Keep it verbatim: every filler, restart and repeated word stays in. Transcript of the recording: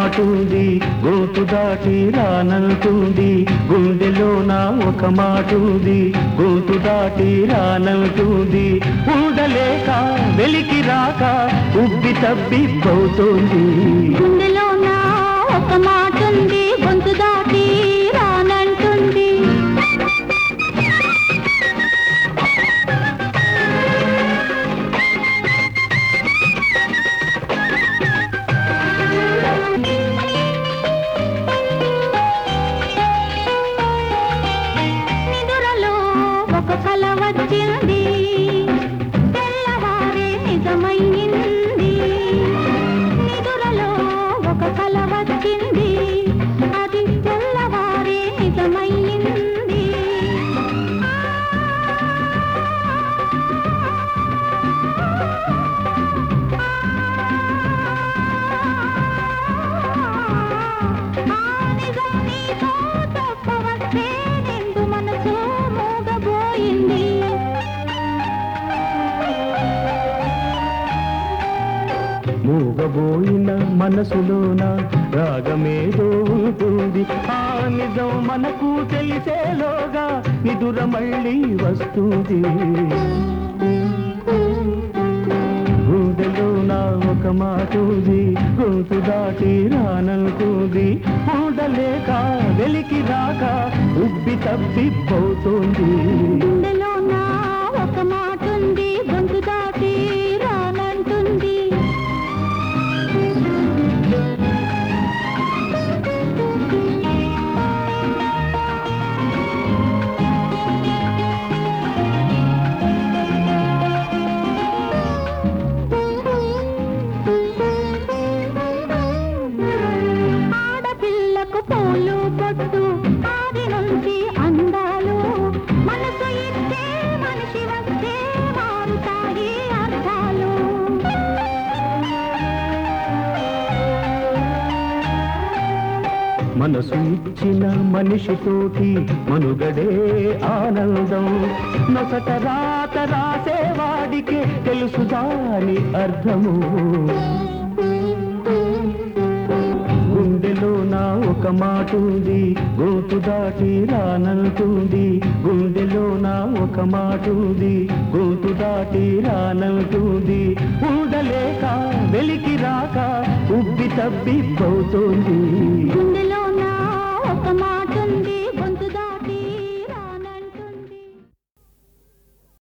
మాటుంది go to దాటి రానంటుంది, గుండెలోన ఒక మాటుంది గోతు దాటి రానంటుంది. ఉండలేక వెలికి రాక ఉబ్బి తబ్బి పోతుంది, గుండెలోన ఒక మాటుంది గొంతు దాటి రానంటుంది. ఒక కల వచ్చింది తెల్లవారే నిజమైంది, నిదురలో ఒక కల వచ్చింది అది తెల్లవారే నిజమైంది. ఆ నిజం నీతో చెప్పవచ్చే నిండు మనసు మూగబోయిన మనసులోన రాగమేదో ఉంటుంది, ఆ నిజం మనకు తెలిసేలోగా నిదుర మళ్ళీ వస్తుంది. గుండెలోన ఒక మాటుంది గొంతు దాటి రానంటుంది, ఉండలేక వెలికి రాక ఉబ్బి తబ్బి పోతుంది. గుండెలోన ఒక మాటుంది గొంతు దాటి రానంటుంది. ఆడపిల్లకు పూలు పొట్టు ఆది నుంచి అందాలు, మనసు ఇచ్చే మనిషి వస్తే మారుతాయి అర్థాలు. మనసు ఇచ్చిన మనిషితోటి మనుగడే ఆనందం, నొసట రాత రాసేవాడికి తెలుసు దాని అర్థము. గుండెలోన ఒక మాటుంది గోతు దాటి రానంటుంది, గుండెలోన ఒక మాటుంది గోతు దాటి రానంటుంది. ఉండలేక వెలికి రాక ఉబ్బి తబ్బి పోతుంది.